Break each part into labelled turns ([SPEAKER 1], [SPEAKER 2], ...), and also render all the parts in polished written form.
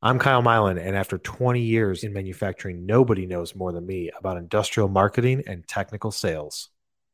[SPEAKER 1] I'm Kyle Mylan, and after 20 years in manufacturing, nobody knows more than me about industrial marketing and technical sales.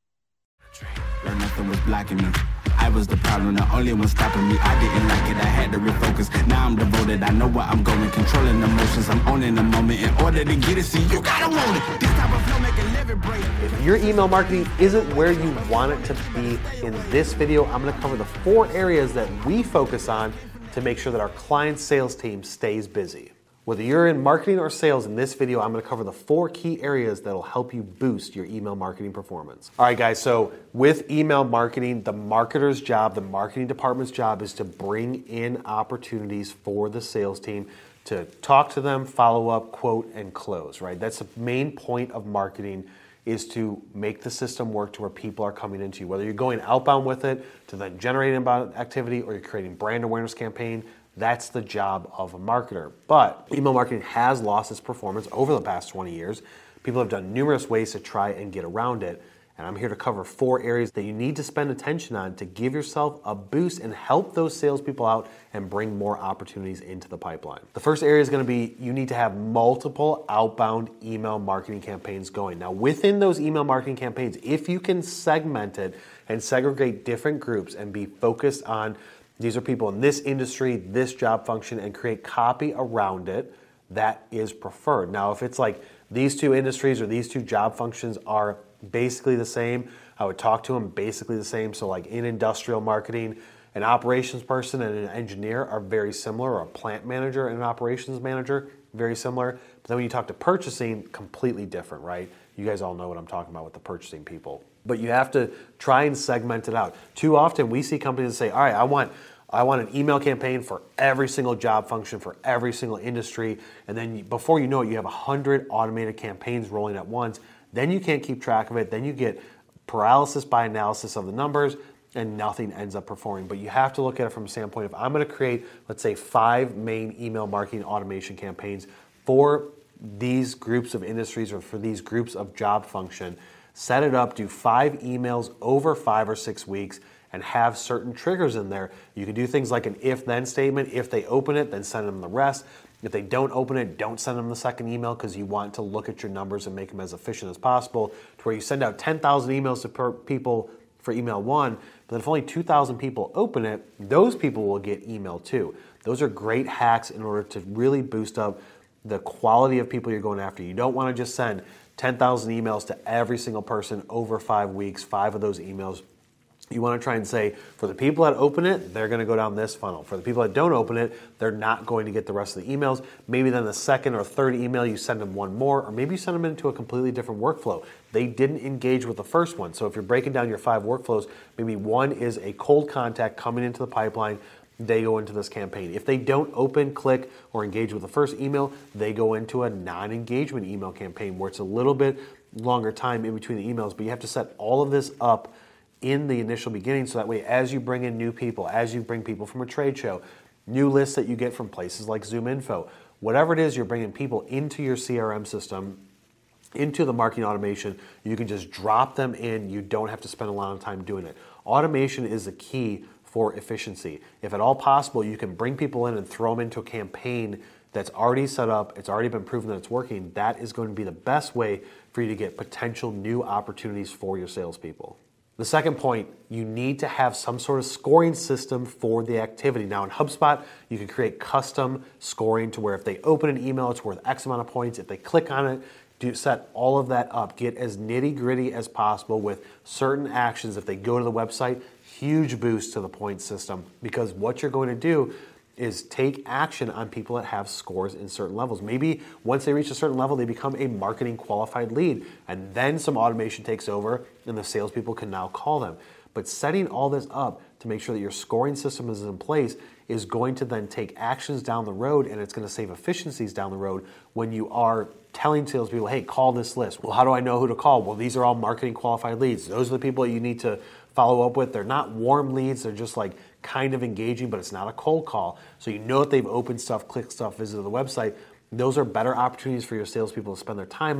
[SPEAKER 2] Where nothing was blocking me. I was the problem, the only one stopping me. I didn't like it, I had to refocus. Now I'm devoted, I know where I'm going. Controlling emotions, I'm owning the moment. In order to get it, see, you gotta want it. This type of flow make a living break.
[SPEAKER 1] If your email marketing isn't where you want it to be, in this video, I'm gonna cover the 4 areas that we focus on to make sure that our client sales team stays busy. Whether you're in marketing or sales, in this video, I'm gonna cover the 4 key areas that'll help you boost your email marketing performance. All right, guys, so with email marketing, the marketer's job, the marketing department's job is to bring in opportunities for the sales team to talk to them, follow up, quote, and close, right? That's the main point of marketing, is to make the system work to where people are coming into you. Whether you're going outbound with it to then generate inbound activity, or you're creating brand awareness campaign, that's the job of a marketer. But email marketing has lost its performance over the past 20 years. People have done numerous ways to try and get around it. And I'm here to cover 4 areas that you need to spend attention on to give yourself a boost and help those salespeople out and bring more opportunities into the pipeline. The first area is going to be, you need to have multiple outbound email marketing campaigns going. Now, within those email marketing campaigns, if you can segment it and segregate different groups and be focused on, these are people in this industry, this job function, and create copy around it, that is preferred. Now, if it's like these 2 industries or these 2 job functions are basically the same, I would talk to them basically the same. So like in industrial marketing, an operations person and an engineer are very similar, or a plant manager and an operations manager, very similar. But then when you talk to purchasing, completely different, right? You guys all know what I'm talking about with the purchasing people. But you have to try and segment it out. Too often we see companies that say, all right, I want an email campaign for every single job function, for every single industry. And then before you know it, you have 100 automated campaigns rolling at once. Then you can't keep track of it. Then you get paralysis by analysis of the numbers, and nothing ends up performing. But you have to look at it from a standpoint of, I'm going to create, let's say, 5 main email marketing automation campaigns for these groups of industries or for these groups of job function. Set it up, do 5 emails over 5 or 6 weeks, and have certain triggers in there. You can do things like an if-then statement. If they open it, then send them the rest. If they don't open it, don't send them the second email, because you want to look at your numbers and make them as efficient as possible, to where you send out 10,000 emails to people for email 1, but if only 2,000 people open it, those people will get email 2. Those are great hacks in order to really boost up the quality of people you're going after. You don't want to just send 10,000 emails to every single person over 5 weeks, 5 of those emails. You want to try and say, for the people that open it, they're going to go down this funnel. For the people that don't open it, they're not going to get the rest of the emails. Maybe then the second or third email, you send them 1 more, or maybe you send them into a completely different workflow. They didn't engage with the first one. So if you're breaking down your 5 workflows, maybe 1 is a cold contact coming into the pipeline. They go into this campaign. If they don't open, click, or engage with the first email, they go into a non-engagement email campaign, where it's a little bit longer time in between the emails, but you have to set all of this up in the initial beginning, so that way as you bring in new people, as you bring people from a trade show, new lists that you get from places like ZoomInfo, whatever it is, you're bringing people into your CRM system, into the marketing automation, you can just drop them in. You don't have to spend a lot of time doing it. Automation is the key for efficiency. If at all possible, you can bring people in and throw them into a campaign that's already set up, it's already been proven that it's working. That is going to be the best way for you to get potential new opportunities for your salespeople. The second point, you need to have some sort of scoring system for the activity. Now in HubSpot, you can create custom scoring to where if they open an email, it's worth X amount of points. If they click on it, set all of that up. Get as nitty gritty as possible with certain actions. If they go to the website, huge boost to the point system, because what you're going to do is take action on people that have scores in certain levels. Maybe once they reach a certain level, they become a marketing qualified lead, and then some automation takes over and the salespeople can now call them. But setting all this up to make sure that your scoring system is in place is going to then take actions down the road, and it's going to save efficiencies down the road when you are telling salespeople, hey, call this list. Well, how do I know who to call? Well, these are all marketing qualified leads. Those are the people that you need to follow up with. They're not warm leads. They're just like kind of engaging, but it's not a cold call. So you know that they've opened stuff, clicked stuff, visited the website. Those are better opportunities for your salespeople to spend their time on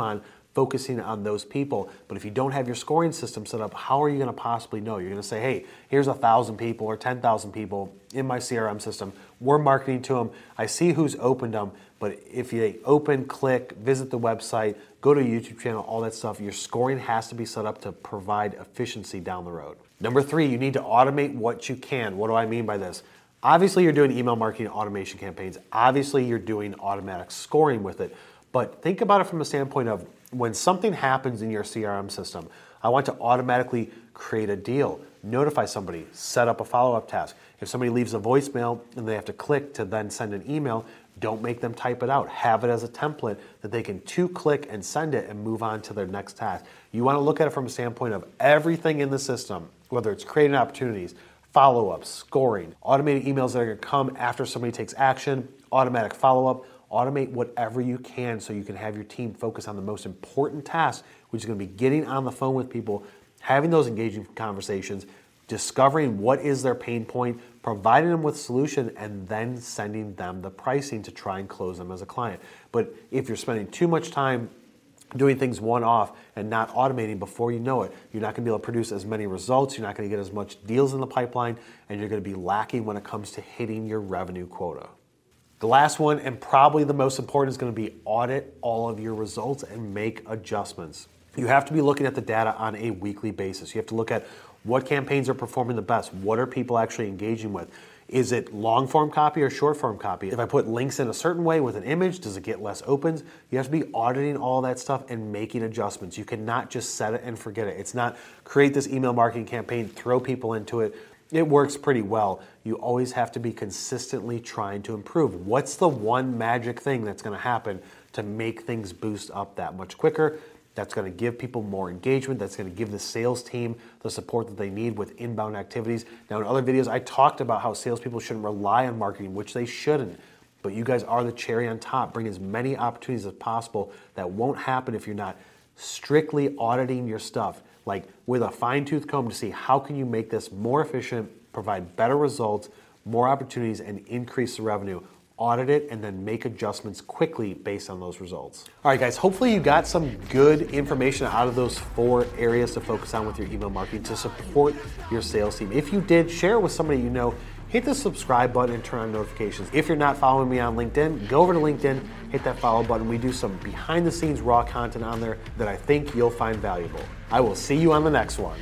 [SPEAKER 1] focusing on those people. But if you don't have your scoring system set up, how are you going to possibly know? You're going to say, hey, here's 1,000 people or 10,000 people in my CRM system. We're marketing to them. I see who's opened them. But if they open, click, visit the website, go to a YouTube channel, all that stuff, your scoring has to be set up to provide efficiency down the road. Number 3, you need to automate what you can. What do I mean by this? Obviously, you're doing email marketing automation campaigns. Obviously, you're doing automatic scoring with it. But think about it from a standpoint of when something happens in your CRM system, I want to automatically create a deal, notify somebody, set up a follow-up task. If somebody leaves a voicemail and they have to click to then send an email, don't make them type it out. Have it as a template that they can 2-click and send it and move on to their next task. You want to look at it from a standpoint of everything in the system, whether it's creating opportunities, follow-ups, scoring, automated emails that are going to come after somebody takes action, automatic follow-up. Automate whatever you can so you can have your team focus on the most important task, which is going to be getting on the phone with people, having those engaging conversations, discovering what is their pain point, providing them with a solution, and then sending them the pricing to try and close them as a client. But if you're spending too much time doing things one-off and not automating, before you know it, you're not going to be able to produce as many results, you're not going to get as much deals in the pipeline, and you're going to be lacking when it comes to hitting your revenue quota. The last one, and probably the most important, is going to be audit all of your results and make adjustments. You have to be looking at the data on a weekly basis. You have to look at what campaigns are performing the best. What are people actually engaging with? Is it long form copy or short form copy? If I put links in a certain way with an image, does it get less opens? You have to be auditing all that stuff and making adjustments. You cannot just set it and forget it. It's not create this email marketing campaign, throw people into it. It works pretty well. You always have to be consistently trying to improve. What's the one magic thing that's going to happen to make things boost up that much quicker? That's going to give people more engagement. That's going to give the sales team the support that they need with inbound activities. Now, in other videos, I talked about how salespeople shouldn't rely on marketing, which they shouldn't. But you guys are the cherry on top. Bring as many opportunities as possible. That won't happen if you're not strictly auditing your stuff, like with a fine-tooth comb, to see how can you make this more efficient, provide better results, more opportunities, and increase the revenue. Audit it and then make adjustments quickly based on those results. All right, guys, hopefully you got some good information out of those 4 areas to focus on with your email marketing to support your sales team. If you did, share it with somebody you know. Hit the subscribe button and turn on notifications. If you're not following me on LinkedIn, go over to LinkedIn, hit that follow button. We do some behind the scenes raw content on there that I think you'll find valuable. I will see you on the next one.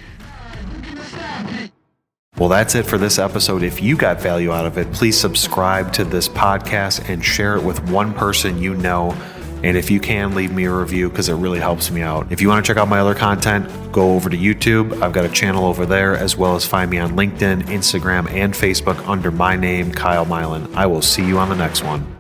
[SPEAKER 1] Well, that's it for this episode. If you got value out of it, please subscribe to this podcast and share it with one person you know. And if you can, leave me a review because it really helps me out. If you want to check out my other content, go over to YouTube. I've got a channel over there, as well as find me on LinkedIn, Instagram, and Facebook under my name, Kyle Milan. I will see you on the next one.